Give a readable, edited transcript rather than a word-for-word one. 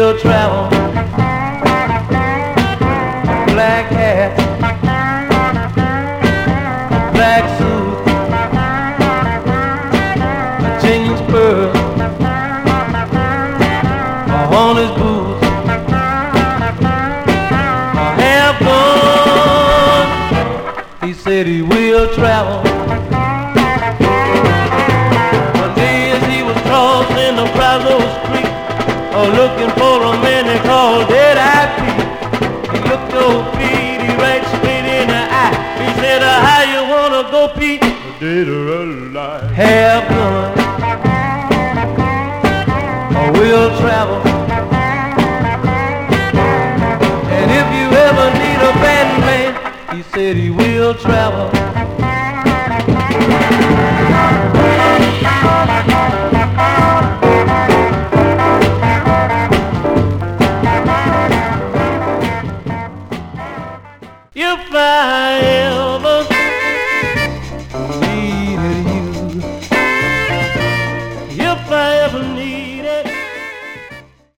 will travel. Black hat, black suit, a chain spur on his boots, a half gun. He said he will travel. One day as he was crossing the Brazos Creek, looking for a man they call Dead-Eye Pete. He looked old Petey right straight in the eye. He said, how you wanna go, Pete? Dead or alive. Have gun, or we'll travel. And if you ever need a band man, he said he will travel. If I ever